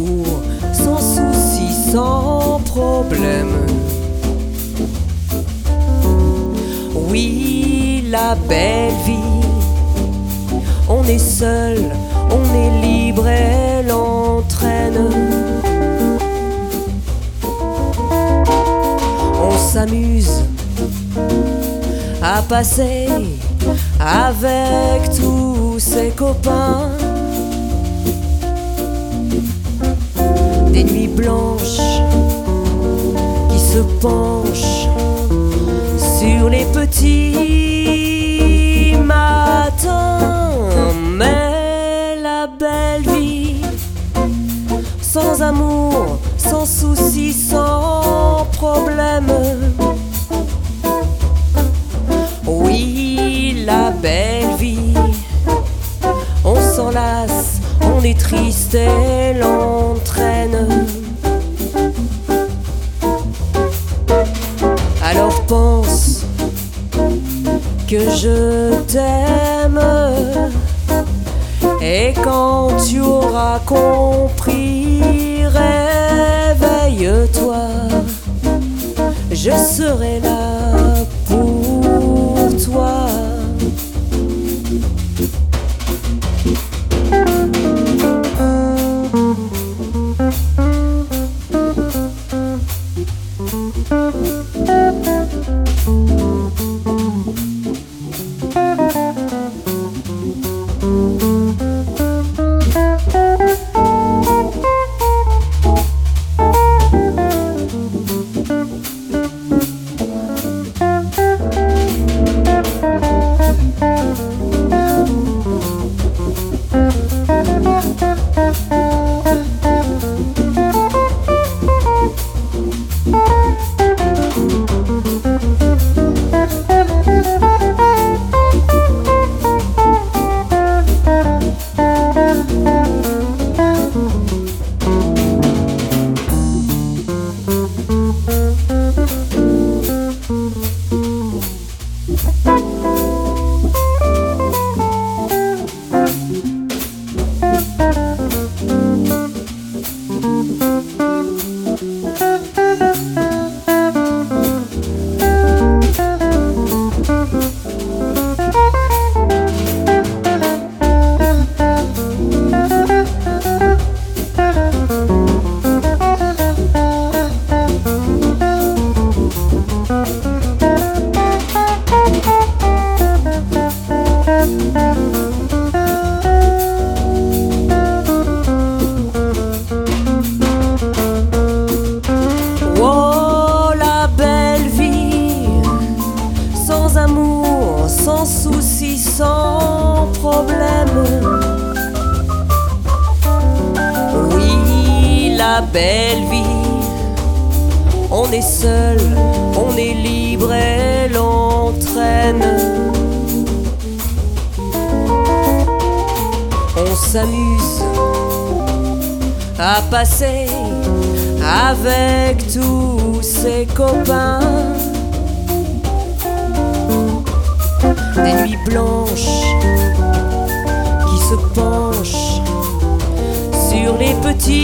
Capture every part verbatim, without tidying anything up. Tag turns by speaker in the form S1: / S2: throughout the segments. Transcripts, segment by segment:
S1: amour, sans souci, sans problème. Oui, la belle vie, on est seul, on est libre, elle entraîne. On s'amuse à passer avec tous ses copains des nuits blanches qui se penchent sur les petits matins. Mais la belle vie, sans amour, sans souci, sans problème. Oui, la belle vie, on s'enlace, on est triste, elle entraîne. Alors pense que je t'aime, et quand tu auras compris, réveille-toi, je serai là pour toi. Sans souci, sans problème. Oui, la belle vie, on est seul, on est libre, elle entraîne. On s'amuse à passer avec tous ses copains des nuits blanches qui se penchent sur les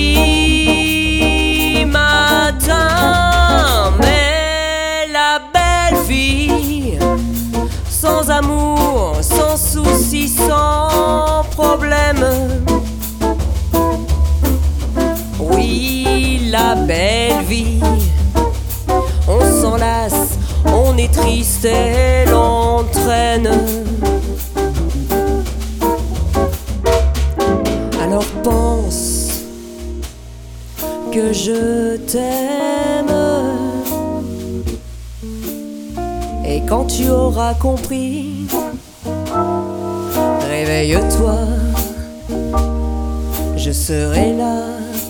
S1: petits matins. Mais la belle vie, sans amour, sans souci, sans problème. Oui, la belle vie, on s'enlace, on est triste, elle entraîne. Alors pense que je t'aime, et quand tu auras compris, réveille-toi, je serai là